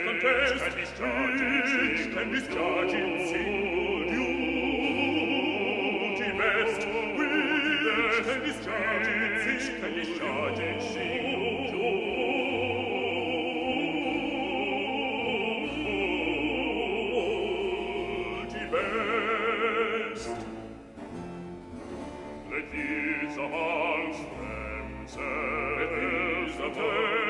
contest, ich can discharge in single duty best. We can discharge in single duty best. Let these arms them set, let these